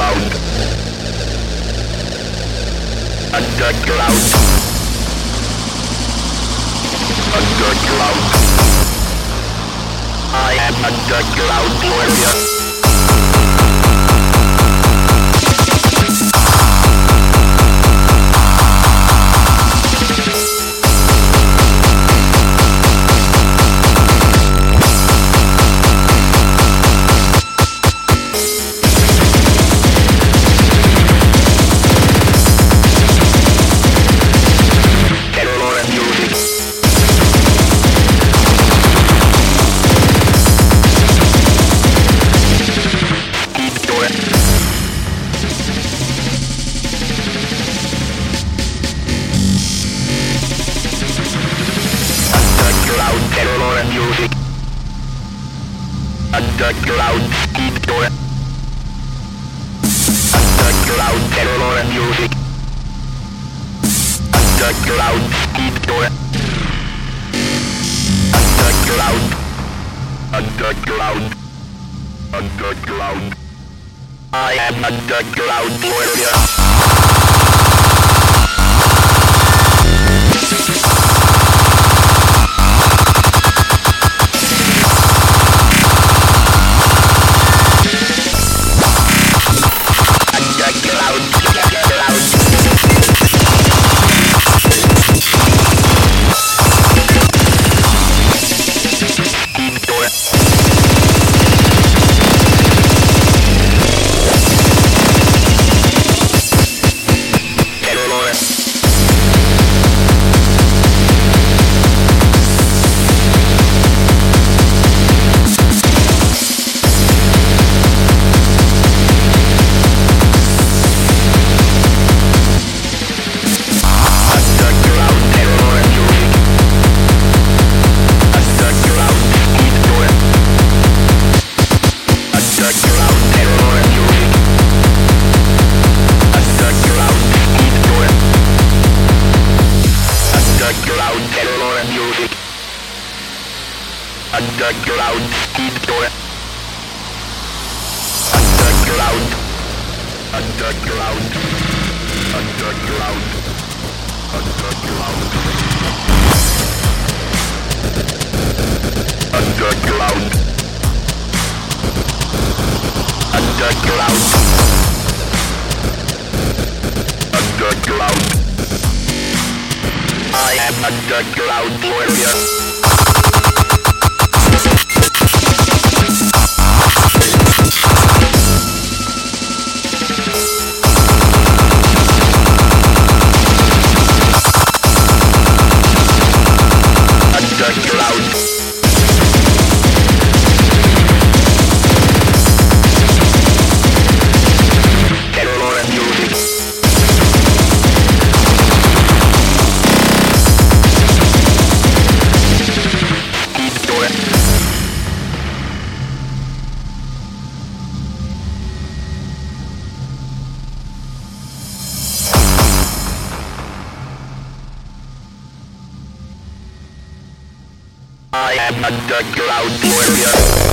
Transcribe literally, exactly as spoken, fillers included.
Underground. Underground. Underground. I am underground warrior. Music. Underground speed door. Underground terror and music. Underground speed door. Underground. Underground. Underground. I am underground warrior. Underground speed door. Underground. Underground. Underground. Underground. Underground. Underground. Underground. I am underground warrior. I am underground warrior.